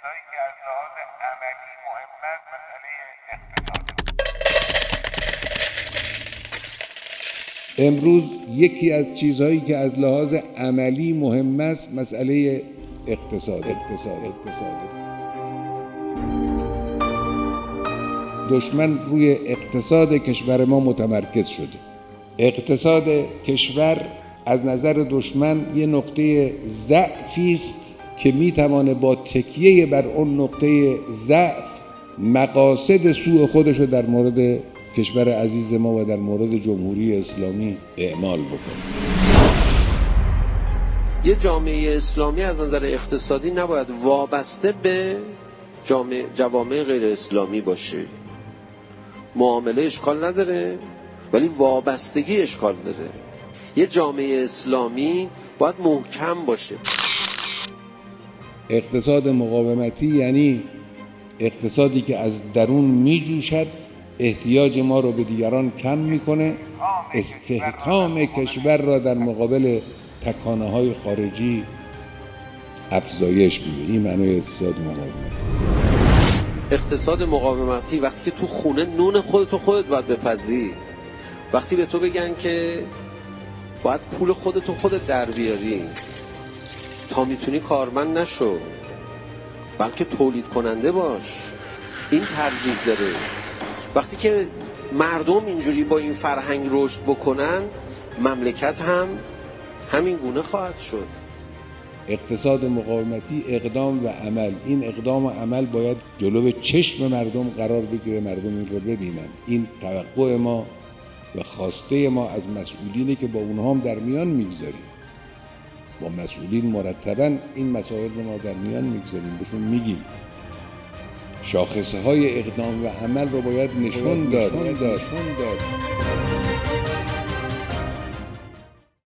چیزهایی که از لحاظ عملی مهم است مسئله اقتصاد. امروز یکی از چیزهایی که از لحاظ عملی مهم است مسئله اقتصاد. دشمن روی اقتصاد کشور ما متمرکز شده. اقتصاد کشور از نظر دشمن یه نقطه ضعفی است که میتوانه با تکیه بر اون نقطه ضعف مقاصد سوء خودش رو در مورد کشور عزیز ما و در مورد جمهوری اسلامی اعمال بکنه. یه جامعه اسلامی از نظر اقتصادی نباید وابسته به جوامع غیر اسلامی باشه. معامله اشکال نداره ولی وابستگی اشکال داره. یه جامعه اسلامی باید محکم باشه. اقتصاد مقاومتی یعنی اقتصادی که از درون میجوشد، احتیاج ما رو به دیگران کم میکنه، استحکام کشور را در مقابل تکانه‌های خارجی افزایش میده. این معنی اقتصاد مقاومتی. اقتصاد مقاومتی وقتی که تو خونه نون خودت باید بپزی، وقتی به تو بگن که باید پول خودت در بیاری تا میتونی کارمند نشو بلکه تولید کننده باش، این ترجیح داره. وقتی که مردم اینجوری با این فرهنگ رشد بکنن مملکت هم همین گونه خواهد شد. اقتصاد مقاومتی اقدام و عمل. این اقدام و عمل باید جلو چشم مردم قرار بگیره، مردم این رو ببینن. این توقع ما و خواسته ما از مسئولینه که با اونها هم در میان میگذاریم. با مسئولین مرتباً این مسائل رو ما در میان میگذاریم، بهشون میگیم. شاخصه های اقدام و عمل رو باید نشون داد.